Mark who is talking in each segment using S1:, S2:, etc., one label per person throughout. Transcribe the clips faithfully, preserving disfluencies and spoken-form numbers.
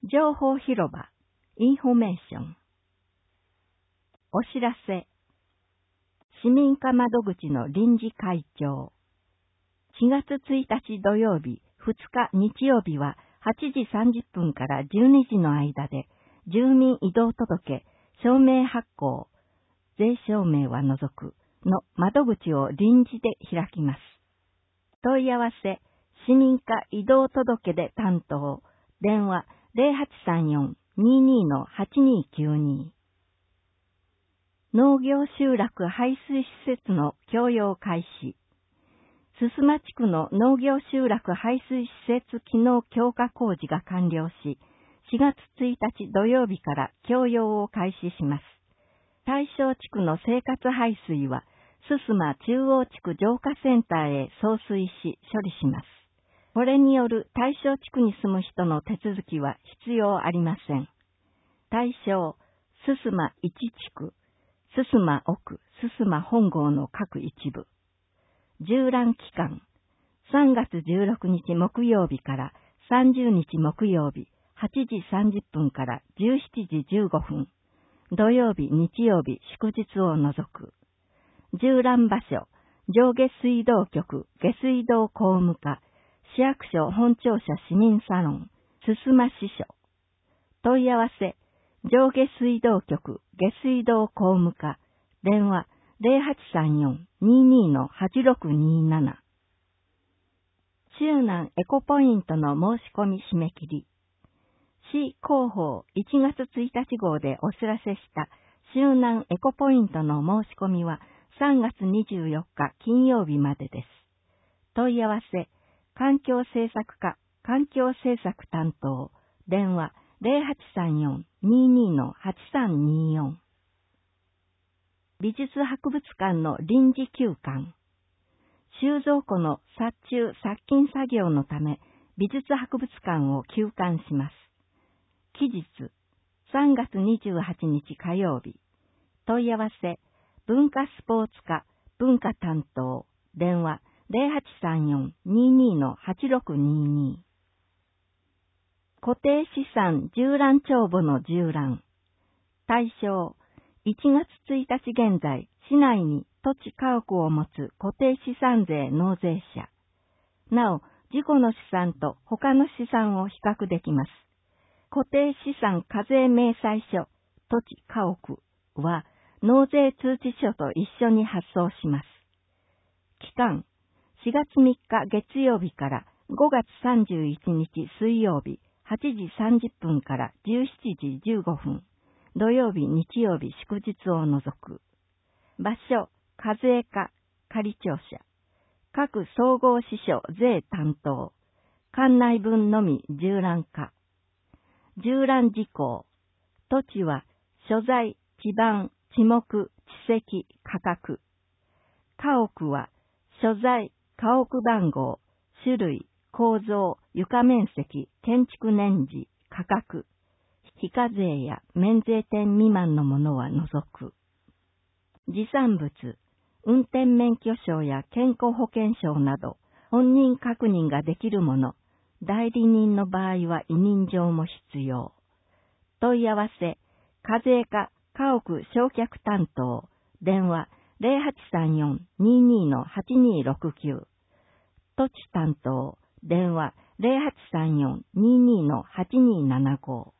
S1: 情報広場、インフォメーション。お知らせ。市民課窓口の臨時会長。しがつついたち土曜日、ふつか日曜日ははちじさんじゅっぷんからじゅうにじの間で、住民移動届、証明発行、税証明は除くの窓口を臨時で開きます。問い合わせ、市民課移動届で担当、電話ゼロはちさんよん にーにー はちにーきゅうにー。農業集落排水施設の供用開始。すすま地区の農業集落排水施設機能強化工事が完了し、しがつついたち土曜日から供用を開始します。大正地区の生活排水は、すすま中央地区浄化センターへ送水し処理します。これによる大正地区に住む人の手続きは必要ありません。大正、すすまいち地区、すすま奥、すすま本郷の各一部。縦覧期間、さんがつじゅうろくにち木曜日からさんじゅうにち木曜日、はちじさんじゅっぷんからじゅうしちじじゅうごふん。土曜日、日曜日、祝日を除く。縦覧場所、上下水道局、下水道公務課、市役所本庁舎市民サロン、すすま支所。問い合わせ、上下水道局、下水道公務課、電話ゼロはちさんよん にーにー はちろくにーなな。周南エコポイントの申し込み締め切り。市広報いちがつついたち号でお知らせした周南エコポイントの申し込みはさんがつにじゅうよっか金曜日までです。問い合わせ、環境政策課、環境政策担当、電話ゼロはちさんよん にーにー はちさんにーよん。美術博物館の臨時休館。収蔵庫の殺虫殺菌作業のため、美術博物館を休館します。期日、さんがつにじゅうはちにち火曜日。問い合わせ、文化スポーツ課、文化担当、電話ゼロはちさんよん にーにー はちろくにーにー。固定資産縦覧帳簿の縦覧。対象、いちがつついたち現在、市内に土地家屋を持つ固定資産税納税者。なお、自己の資産と他の資産を比較できます。固定資産課税明細書、土地家屋は納税通知書と一緒に発送します。期間、しがつみっか月曜日からごがつさんじゅういちにち水曜日はちじさんじゅっぷんからじゅうしちじじゅうごふん。土曜日、日曜日、祝日を除く。場所、課税課、仮庁舎。各総合支所税担当。館内分のみ縦覧課。縦覧事項。土地は、所在、地盤、地目、地籍、価格。家屋は、所在、家屋番号、種類、構造、床面積、建築年次、価格。非課税や免税店未満のものは除く。持産物、運転免許証や健康保険証など、本人確認ができるもの、代理人の場合は委任状も必要。問い合わせ、課税課、家屋償却担当、電話ゼロはちさんよん にーにー はちにーろくきゅう。土地担当、電話ゼロはちさんよん にーにー はちにーななご。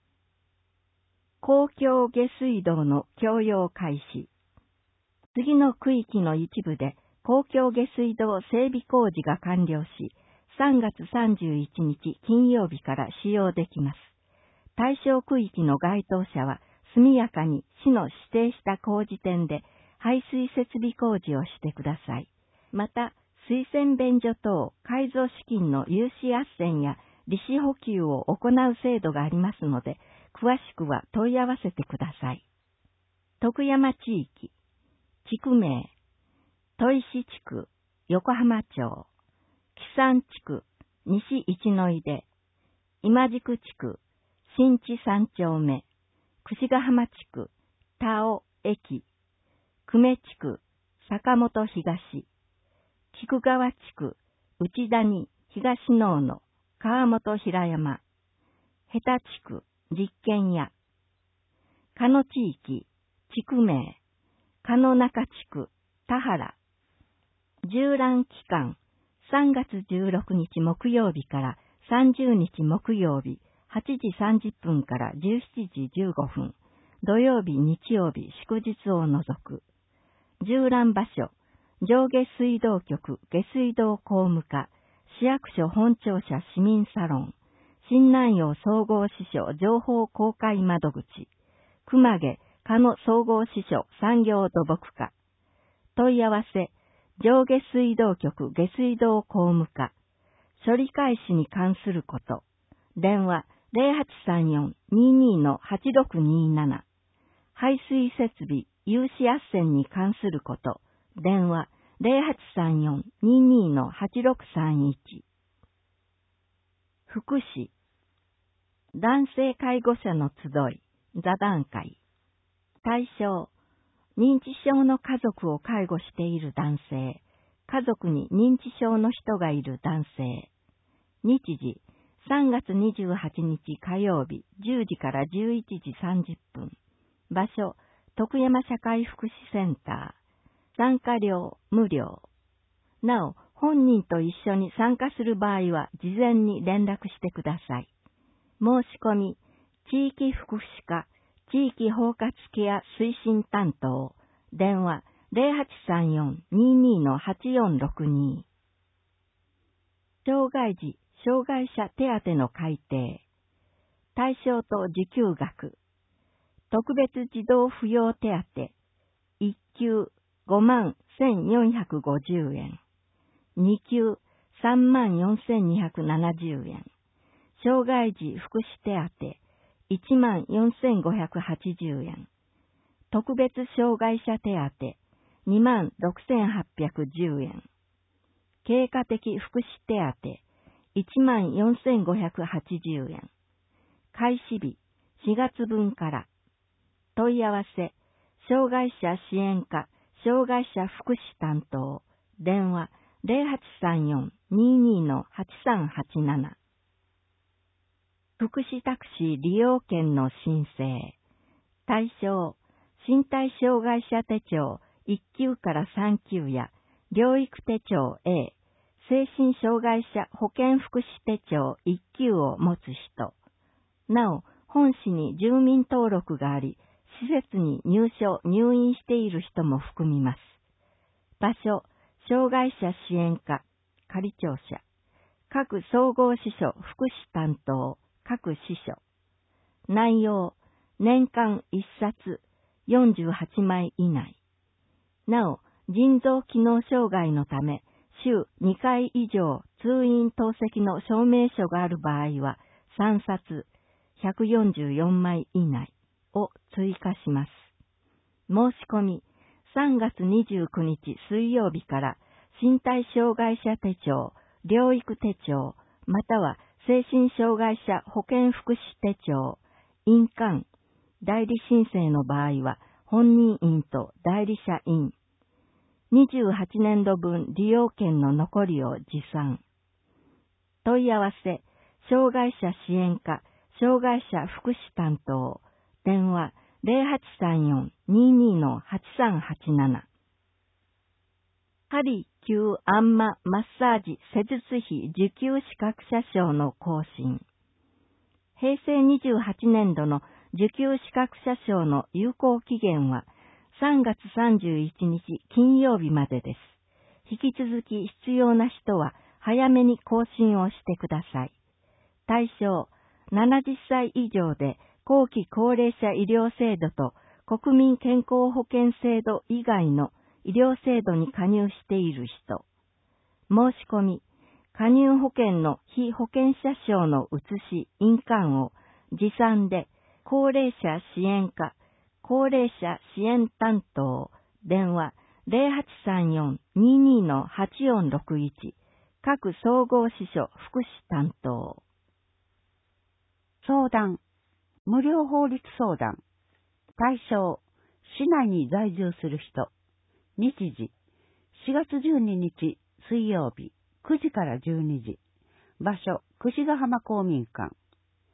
S1: 公共下水道の供用開始。次の区域の一部で公共下水道整備工事が完了し、さんがつさんじゅういちにち金曜日から使用できます。対象区域の該当者は速やかに市の指定した工事店で排水設備工事をしてください。また、水洗便所等改造資金の融資斡旋や利子補給を行う制度がありますので、詳しくは問い合わせてください。徳山地域、地区名、砥石地区、横浜町、木山地区、西一の出、今宿地区、新地三丁目、櫛ヶ浜地区、田尾駅、久米地区、坂本東、菊川地区、内谷東野野、川本平山、 下田地区、実験屋。加野地域、地区名、加野中地区、田原。縦覧期間、さんがつじゅうろくにち木曜日からさんじゅうにち木曜日、はちじさんじゅっぷんからじゅうしちじじゅうごふん、土曜日、日曜日、祝日を除く。縦覧場所、上下水道局、下水道公務課、市役所本庁舎市民サロン、新南陽総合支所情報公開窓口、熊毛加野総合支所産業土木課。問い合わせ、上下水道局下水道公務課。処理開始に関すること。電話 ゼロはちさんよん にーにー はちろくにーなな。排水設備、有志斡旋に関すること。電話 ゼロはちさんよん にーにー はちろくさんいち。福祉。男性介護者の集い、座談会。対象、認知症の家族を介護している男性、家族に認知症の人がいる男性。日時、さんがつにじゅうはちにち火曜日、じゅうじからじゅういちじさんじゅっぷん。場所、徳山社会福祉センター。参加料、無料。なお、本人と一緒に参加する場合は、事前に連絡してください。申し込み、地域福祉課、地域包括ケア推進担当、電話 ゼロはちさんよん にーにー はちよんろくに。障害児、障害者手当の改定。対象と受給額。特別児童扶養手当。いっきゅうごまんせんよんひゃくごじゅうえん。にきゅうさんまんよんせんにひゃくななじゅうえん。障害児福祉手当。いちまんよんせんごひゃくはちじゅうえん。特別障害者手当。にまんろくせんはっぴゃくじゅうえん。経過的福祉手当。いちまんよんせんごひゃくはちじゅうえん。開始日、しがつぶんから。問い合わせ、障害者支援課、障害者福祉担当、電話ゼロはちさんよん にーにー はちさんはちなな。福祉タクシー利用券の申請。対象、身体障害者手帳いっきゅうからさんきゅうや、療育手帳 A、精神障害者保健福祉手帳いっきゅうを持つ人。なお、本市に住民登録があり、施設に入所・入院している人も含みます。場所、障害者支援課、仮庁舎。各総合支所福祉担当、各支所。内容、年間いっさつ、よんじゅうはちまい以内。なお、腎臓機能障害のため、週にかい以上通院透析の証明書がある場合は、さんさつ、ひゃくよんじゅうよんまい以内を追加します。申し込み、さんがつにじゅうくにち水曜日から身体障害者手帳、療育手帳、または精神障害者保健福祉手帳、印鑑、代理申請の場合は本人印と代理者印、にじゅうはちねんどぶん利用券の残りを持参。問い合わせ、障害者支援課、障害者福祉担当、電話ゼロはちさんよん にーにー はちさんはちなな。針灸あんまマッサージ施術費受給資格者証の更新。へいせいにじゅうはちねんどの受給資格者証の有効期限はさんがつさんじゅういちにち金曜日までです。引き続き必要な人は早めに更新をしてください。対象、ななじゅっさい以上で後期高齢者医療制度と国民健康保険制度以外の医療制度に加入している人。申し込み、加入保険の被保険者証の写し、印鑑を持参で高齢者支援課、高齢者支援担当、電話ゼロはちさんよん にーにー はちよんろくいち、各総合支所福祉担当。
S2: 相談、無料法律相談。対象、市内に在住する人。日時、しがつじゅうににち水曜日、くじからじゅうにじ。場所、櫛ヶ浜公民館。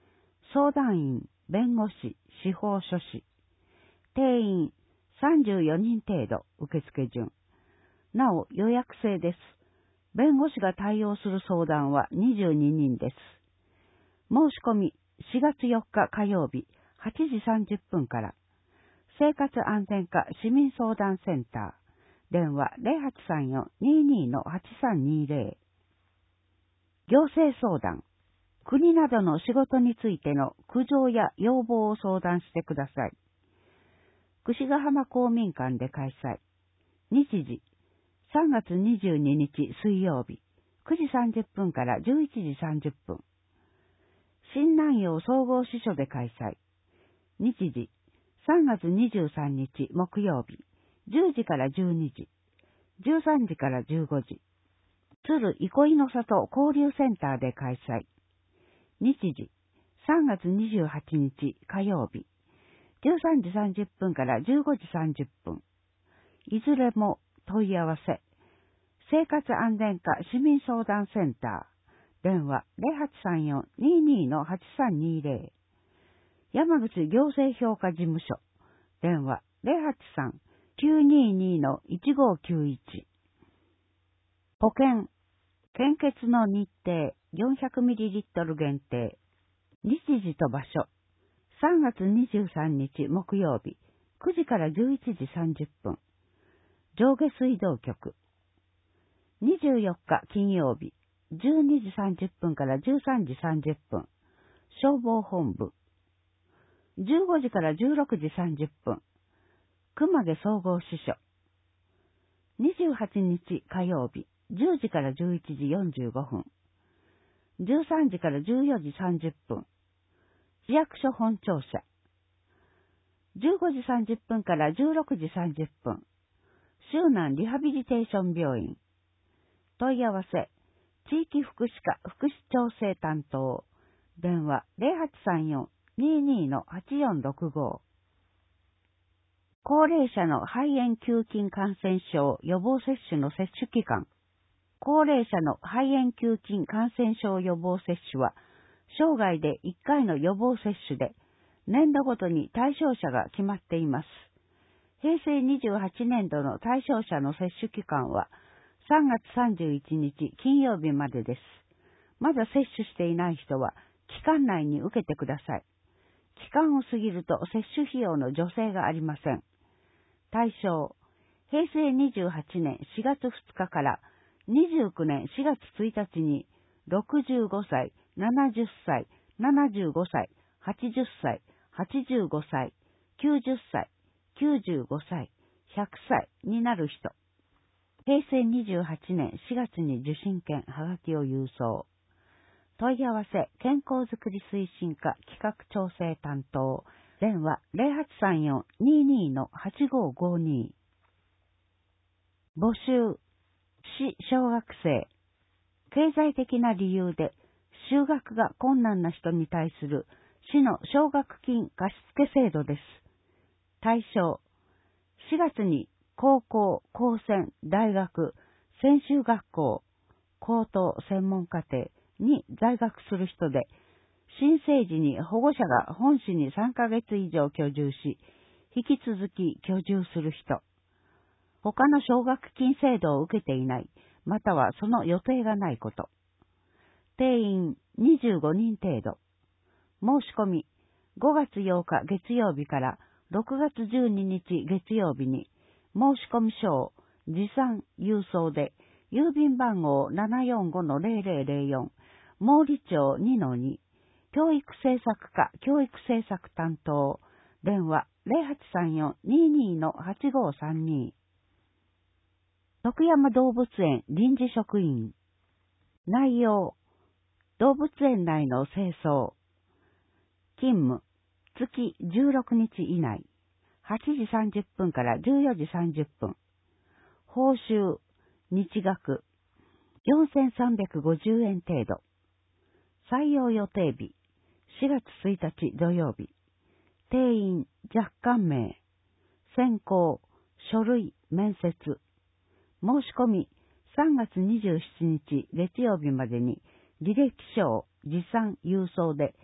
S2: 相談員、弁護士、司法書士。定員さんじゅうよにん程度、受付順。なお、予約制です。弁護士が対応する相談はにじゅうににんです。申し込み、しがつよっか火曜日、はちじさんじゅっぷんから。生活安全課市民相談センター。電話 ゼロはちさんよん にーにー はちさんにーゼロ。行政相談。国などの仕事についての苦情や要望を相談してください。櫛ヶ浜公民館で開催。日時、さんがつにじゅうににち水曜日、くじさんじゅっぷんからじゅういちじさんじゅっぷん。新南陽総合支所で開催。日時、さんがつにじゅうさんにち木曜日、じゅうじからじゅうにじ、じゅうさんじからじゅうごじ。鶴憩いの里交流センターで開催。日時、さんがつにじゅうはちにち火曜日、じゅうさんじさんじゅっぷんからじゅうごじさんじゅっぷん。いずれも問い合わせ。生活安全課市民相談センター。電話 ゼロはちさんよん にーにー はちさんにーゼロ。山口行政評価事務所。電話 ゼロはちさん きゅうにーにー いちごきゅういち。保険。献血の日程 よんひゃくミリリットル 限定。日時と場所。さんがつにじゅうさんにち木曜日、くじからじゅういちじさんじゅっぷん。上下水道局。にじゅうよっか金曜日、じゅうにじさんじゅっぷんからじゅうさんじさんじゅっぷん。消防本部。じゅうごじからじゅうろくじさんじゅっぷん。熊毛総合支所。にじゅうはちにち火曜日、じゅうじからじゅういちじよんじゅうごふん。じゅうさんじからじゅうよじさんじゅっぷん。市役所本庁舎。じゅうごじさんじゅっぷんからじゅうろくじさんじゅっぷん。周南リハビリテーション病院。問い合わせ。地域福祉課福祉調整担当。電話 ゼロはちさんよん にーにー はちよんろくご。高齢者の肺炎球菌感染症予防接種の接種期間。高齢者の肺炎球菌感染症予防接種は、生涯でいっかいの予防接種で、年度ごとに対象者が決まっています。へいせいにじゅうはちねんどの対象者の接種期間は、さんがつさんじゅういちにち金曜日までです。まだ接種していない人は、期間内に受けてください。期間を過ぎると接種費用の助成がありません。対象、へいせいにじゅうはちねんしがつふつかからにじゅうきゅうねんしがつついたちにろくじゅうごさい、ななじゅっさい、ななじゅうごさい、はちじゅっさい、はちじゅうごさい、きゅうじゅっさい、きゅうじゅうごさい、ひゃくさいになる人。へいせいにじゅうはちねんしがつに受診券はがきを郵送。問い合わせ健康づくり推進課企画調整担当。電話 ゼロはちさんよん にーにー はちごごに。募集。市小学生。経済的な理由で就学が困難な人に対する市の奨学金貸付制度です。対象。しがつに高校、高専、大学、専修学校、高等専門課程に在学する人で、新生児に保護者が本市にさんかげつ以上居住し、引き続き居住する人。他の奨学金制度を受けていない、またはその予定がないこと。定員にじゅうごにん程度。申し込み、ごがつようか月曜日からろくがつじゅうににち月曜日に、申し込み書を持参郵送で、郵便番号 ななよんごのゼロゼロゼロよん、毛利町 にのに、教育政策課教育政策担当、電話 ゼロはちさんよん にーにー はちごさんに。徳山動物園臨時職員。内容、動物園内の清掃。勤務、月じゅうろくにち以内。はちじさんじゅっぷんからじゅうよじさんじゅっぷん。報酬、日額、よんせんさんびゃくごじゅうえん程度。採用予定日、しがつついたち土曜日。定員、若干名。選考、書類、面接。申し込み、さんがつにじゅうしちにち月曜日までに履歴書を持参郵送で、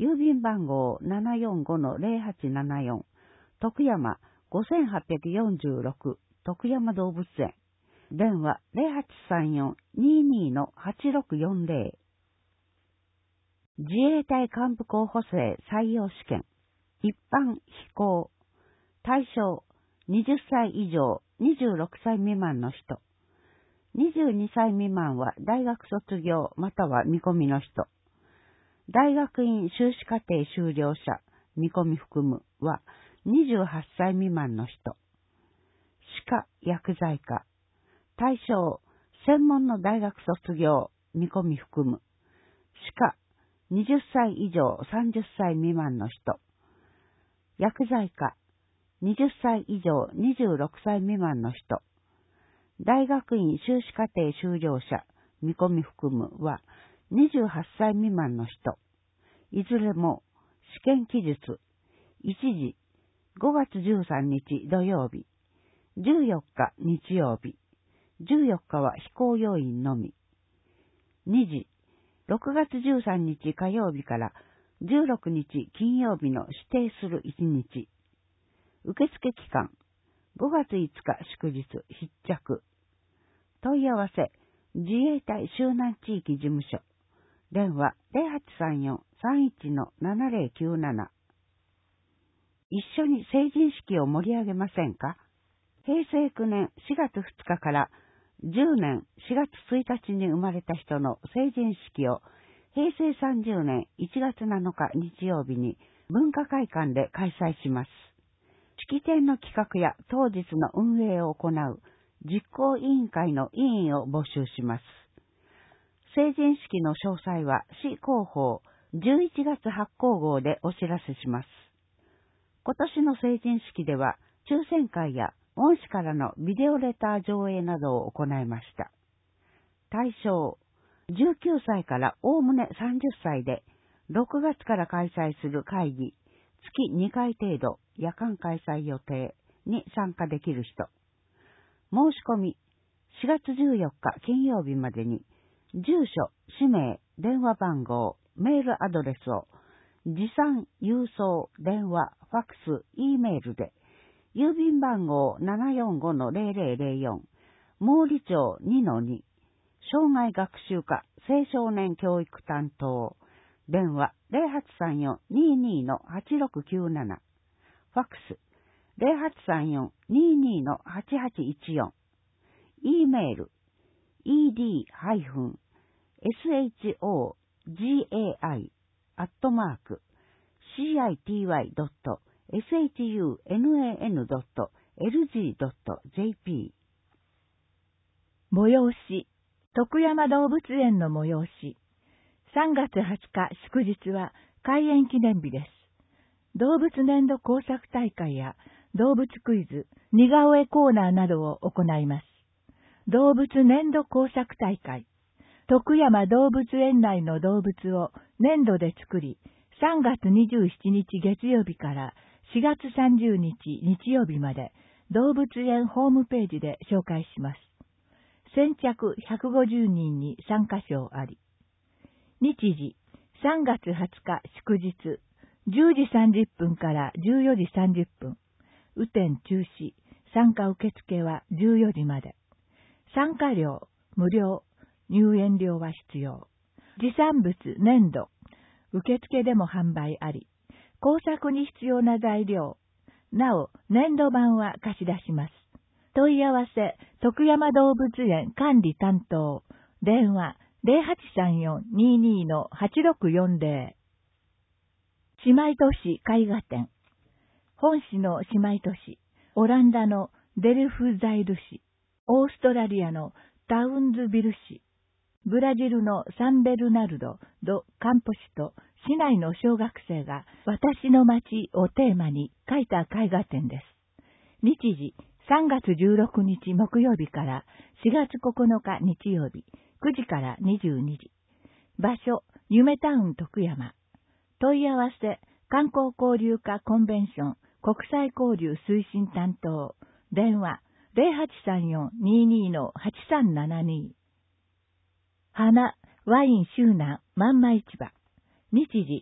S2: 郵便番号 ななよんごのゼロはちななよん、徳山ごはっぴゃくよんじゅうろく、徳山動物園。電話 ゼロはちさんよん にーにーのはちろくよんゼロ。自衛隊幹部候補生採用試験。一般非公。対象はたち以上にじゅうろくさい未満の人。にじゅうにさい未満は大学卒業または見込みの人。大学院修士課程修了者、見込み含むはにじゅうはっさい未満の人。歯科、薬剤科。対象、専門の大学卒業、見込み含む。歯科、はたち以上さんじゅっさい未満の人。薬剤科、はたち以上にじゅうろくさい未満の人。大学院修士課程修了者、見込み含むはにじゅうはっさい未満の人。いずれも試験期日、いちじ、ごがつじゅうさんにち土曜日、じゅうよっか日曜日、じゅうよっかは非公要員のみ。にじ、ろくがつじゅうさんにち火曜日からじゅうろくにち金曜日の指定するいちにち。受付期間、ごがついつか祝日必着。問い合わせ、自衛隊周南地域事務所。電話 ゼロはちさんよん さんいちのななゼロきゅうなな。一緒に成人式を盛り上げませんか？へいせいきゅうねんしがつふつかからじゅうねんしがつついたちに生まれた人の成人式をへいせいさんじゅうねんいちがつなのか日曜日に文化会館で開催します。式典の企画や当日の運営を行う実行委員会の委員を募集します。成人式の詳細は市広報じゅういちがつ発行号でお知らせします。今年の成人式では抽選会や恩師からのビデオレター上映などを行いました。対象、じゅうきゅうさいからおおむねさんじゅっさいで、ろくがつから開催する会議、月にかい程度夜間開催予定に参加できる人。申し込み、しがつじゅうよっか金曜日までに、住所、氏名、電話番号、メールアドレスを、持参、郵送、電話、ファックス、Eメールで、郵便番号 ななよんごのゼロゼロゼロよん、毛利町 にのに、障害学習課青少年教育担当、電話 ゼロはちさんよん にーにーのはちろくきゅうなな、ファックスゼロはちさんよん にーにーのはちはちいちよん、Eメール イーディー ハイフン エスエイチオージェーアイ アットマーク シーアイティーワイ ドット エスエイチユーエヌエーエヌ ドット エルジー ドット ジェーピー。
S1: 催し、徳山動物園の催し。さんがつはつか祝日は開園記念日です。動物年度工作大会や動物クイズ、似顔絵コーナーなどを行います。動物年度工作大会。徳山動物園内の動物を粘土で作り、さんがつにじゅうしちにち月曜日からしがつさんじゅうにち日曜日まで動物園ホームページで紹介します。先着ひゃくごじゅうにんに参加賞あり。日時、さんがつはつか祝日、じゅうじさんじゅっぷんからじゅうよじさんじゅっぷん。雨天中止、参加受付はじゅうよじまで。参加料、無料、入園料は必要。持産物、粘土、受付でも販売あり。工作に必要な材料。なお、粘土板は貸し出します。問い合わせ、徳山動物園管理担当。電話、ゼロはちさんよん にーにーのはちろくよんゼロ。姉妹都市絵画展。本市の姉妹都市、オランダのデルフザイル市、オーストラリアのタウンズビル市、ブラジルのサンベルナルド・ド・カンポ市と市内の小学生が私の街をテーマに描いた絵画展です。日時、さんがつじゅうろくにち木曜日からしがつここのか日曜日、くじからにじゅうにじ。場所、夢タウン徳山。問い合わせ、観光交流課コンベンション国際交流推進担当。電話、ゼロはちさんよん にーにーのはちさんななに。花、ワイン周南万枚市場。日時、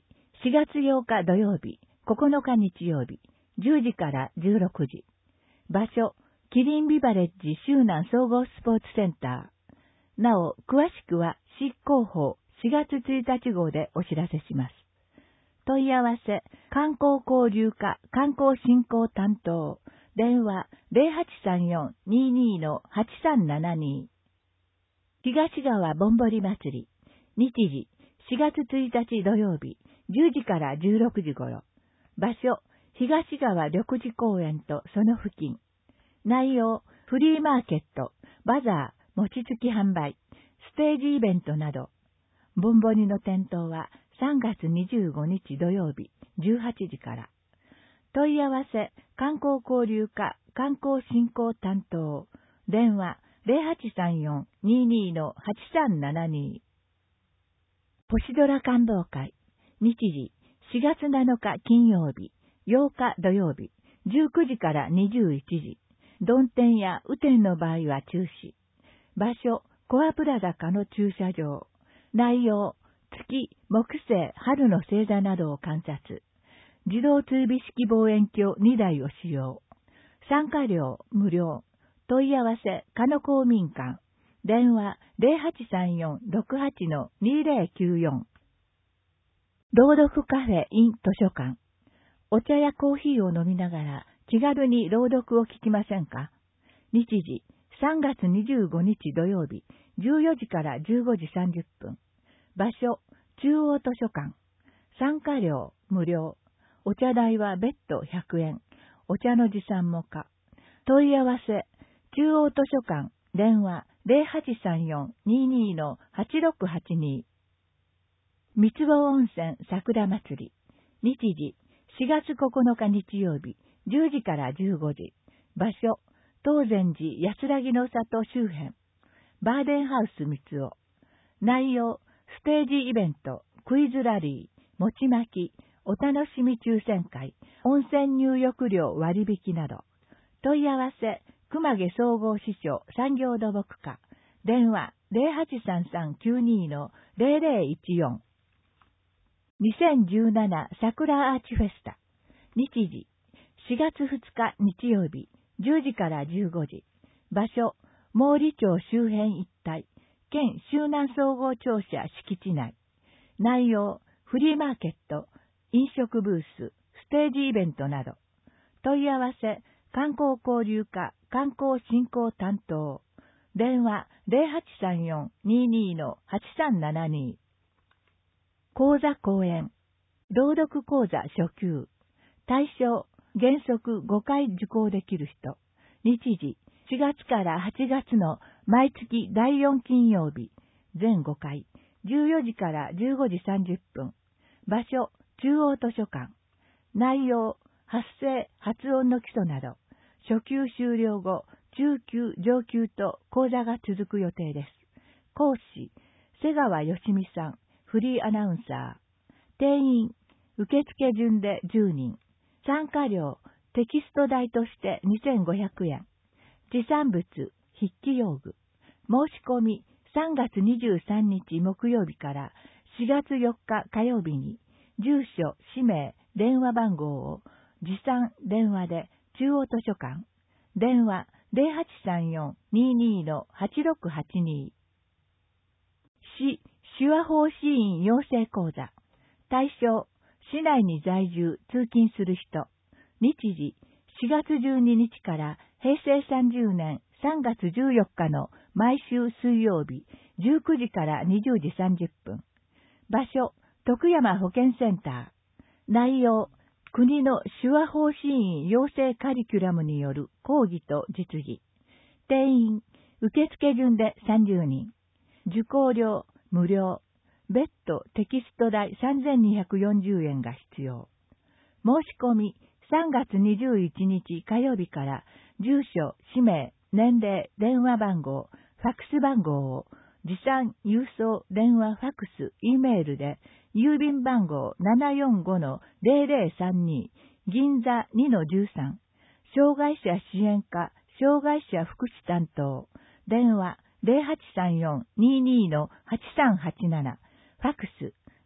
S1: しがつようか土曜日、ここのか日曜日、じゅうじからじゅうろくじ。場所、キリンビバレッジ周南総合スポーツセンター。なお、詳しくは市広報しがつついたち号でお知らせします。問い合わせ、観光交流課観光振興担当、電話 ゼロはちさんよん にーにー はちさんななに。東川ぼんぼり祭り、日時、しがつついたち土曜日、じゅうじからじゅうろくじ頃。場所、東川緑地公園とその付近。内容、フリーマーケット、バザー、餅つき販売、ステージイベントなど。ぼんぼりの点灯はさんがつにじゅうごにち土曜日、じゅうはちじから。問い合わせ、観光交流課観光振興担当、電話ゼロはちさんよん にーにー はちさんななに。星空観望会、日時、しがつなのか金曜日、ようか土曜日、じゅうくじからにじゅういちじ。曇天や雨天の場合は中止。場所、コアプラザ下の駐車場。内容、月、木星、春の星座などを観察。自動追尾式望遠鏡にだいを使用。参加料無料。問い合わせ、加野公民館。電話ゼロはちさんよん ろくはち にーぜろきゅうよん。朗読カフェ in 図書館。お茶やコーヒーを飲みながら気軽に朗読を聞きませんか？日時、さんがつにじゅうごにち土曜日、じゅうよじからじゅうごじさんじゅっぷん。場所、中央図書館。参加料無料。お茶代は別途ひゃくえん。お茶の持参も可。問い合わせ、中央図書館。電話ゼロはちさんよん にーにー はちろくはちに。三坪温泉桜祭り。日時、しがつここのか日曜日、じゅうじからじゅうごじ。場所、東禅寺安らぎの里周辺。バーデンハウス三つお。内容、ステージイベント、クイズラリー、餅巻き、お楽しみ抽選会、温泉入浴料割引など。問い合わせ、熊毛総合支所産業土木課。電話ゼロはちさんさんきゅうにー ゼロゼロいちよん。にせんじゅうなな桜アーチフェスタ。日時、しがつふつか日曜日、じゅうじからじゅうごじ。場所、毛利町周辺一帯、県周南総合庁舎敷地内。内容、フリーマーケット、飲食ブース、ステージイベントなど。問い合わせ、観光交流課観光振興担当。電話ゼロはちさんよん にーにー はちさんななに。講座講演。朗読講座初級。対象、原則ごかい受講できる人。日時、しがつからはちがつの毎月だいよん金曜日。全ごかい。じゅうよじからじゅうごじさんじゅっぷん。場所、中央図書館。内容、発声、発音の基礎など。初級終了後、中級、上級と講座が続く予定です。講師、瀬川よしみさん、フリーアナウンサー。定員、受付順でじゅうにん。参加料、テキスト代としてにせんごひゃくえん。持参物、筆記用具。申し込み、さんがつにじゅうさんにち木曜日からしがつよっか火曜日に、住所、氏名、電話番号を持参電話で中央図書館。電話ゼロはちさんよん にーにー はちろくはちに。市手話法師員養成講座。対象、市内に在住、通勤する人。日時、しがつじゅうににちからへいせいさんじゅうねんさんがつじゅうよっかの毎週水曜日、じゅうくじからにじゅうじさんじゅっぷん。場所、徳山保健センター。内容、国の手話法師員養成カリキュラムによる講義と実技。定員、受付順でさんじゅうにん。受講料、無料。別途テキスト代さんぜんにひゃくよんじゅうえんが必要。申し込み、さんがつにじゅういちにち火曜日から住所、氏名、年齢、電話番号、ファックス番号を持参、郵送、電話、ファックス、Eメールで郵便番号 ななよんご ゼロゼロさんに 銀座 にのじゅうさん。障害者支援課、障害者福祉担当。電話ゼロはちさんよん にーにー はちさんはちなな。ファックス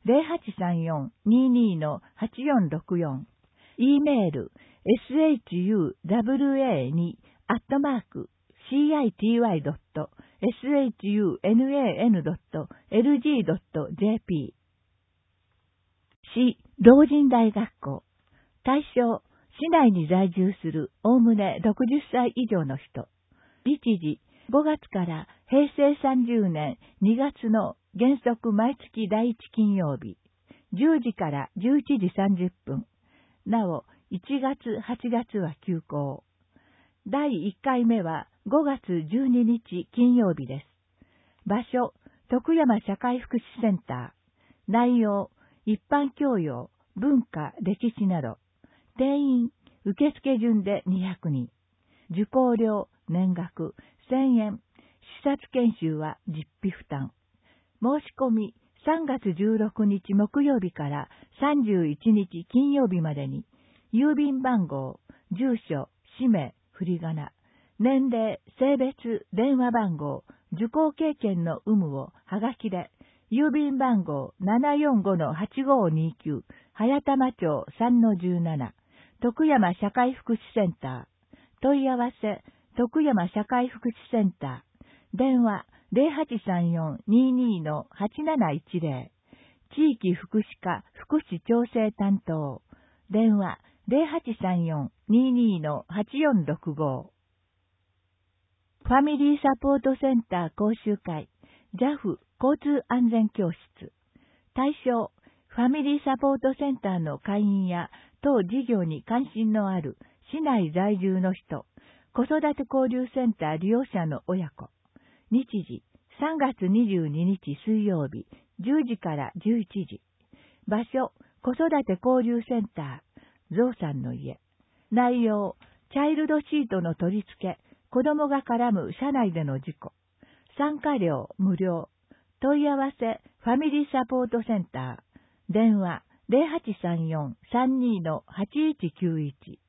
S1: ゼロはちさんよんにーにーのはちよんろくよん。E メール エスエイチユーエーエーに アットマーク シーアイティーワイドット エスエイチユーエヌエーエヌドットエルジードットジェーピー。市老人大学校。対象、市内に在住するおおむねろくじゅっさい以上の人。日時、ごがつからへいせいさんじゅうねんにがつの原則毎月第一金曜日、じゅうじからじゅういちじさんじゅっぷん。なお、いちがつ、はちがつは休校。だいいっかいめはごがつじゅうににち金曜日です。場所、徳山社会福祉センター。内容、一般教養、文化、歴史など。定員、受付順でにひゃくにん。受講料、年額、せんえん。視察研修は実費負担。申し込み、さんがつじゅうろくにち木曜日からさんじゅういちにち金曜日までに、郵便番号、住所、氏名、振り仮名、年齢、性別、電話番号、受講経験の有無をはがきで、郵便番号 ななよんごのはちごにきゅう、早玉町 さんのじゅうなな、徳山社会福祉センター。問い合わせ、徳山社会福祉センター。電話、ゼロはちさんよんにーにーのはちなないちぜろ。地域福祉課福祉調整担当。電話、ゼロはちさんよんにーにーのはちよんろくご。ファミリーサポートセンター講習会、ジャフ 交通安全教室。対象、ファミリーサポートセンターの会員や当事業に関心のある市内在住の人、子育て交流センター利用者の親子。日時、さんがつにじゅうににち水曜日、じゅうじからじゅういちじ。場所、子育て交流センター、ゾウさんの家。内容、チャイルドシートの取り付け、子供が絡む車内での事故。参加料無料。問い合わせ、ファミリーサポートセンター。電話、ゼロはちさんよんさんにーのはちいちきゅういち。